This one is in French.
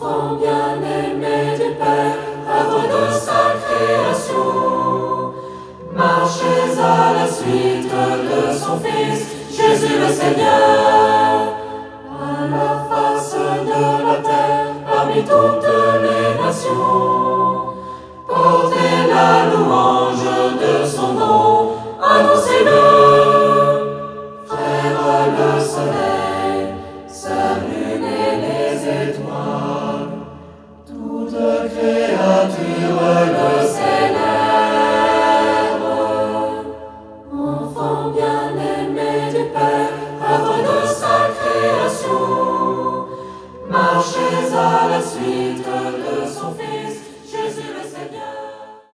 Enfant bien-aimé du Père, œuvre de sa création, marchez à la suite de son Fils, Jésus le Seigneur, à la face de la terre, parmi toutes